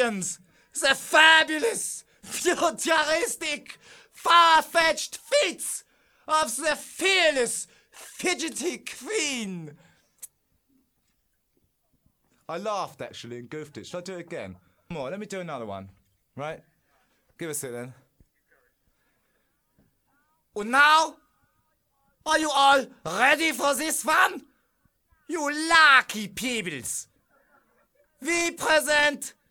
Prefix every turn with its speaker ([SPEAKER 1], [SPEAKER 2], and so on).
[SPEAKER 1] brilliant, the fabulous, futuristic, far-fetched feats of the fearless, fidgety queen. I laughed, actually, and goofed it. Should I do it again? Come on, let me do another one. Right? Give us it, then. And now, are you all ready for this one? You lucky peoples. We present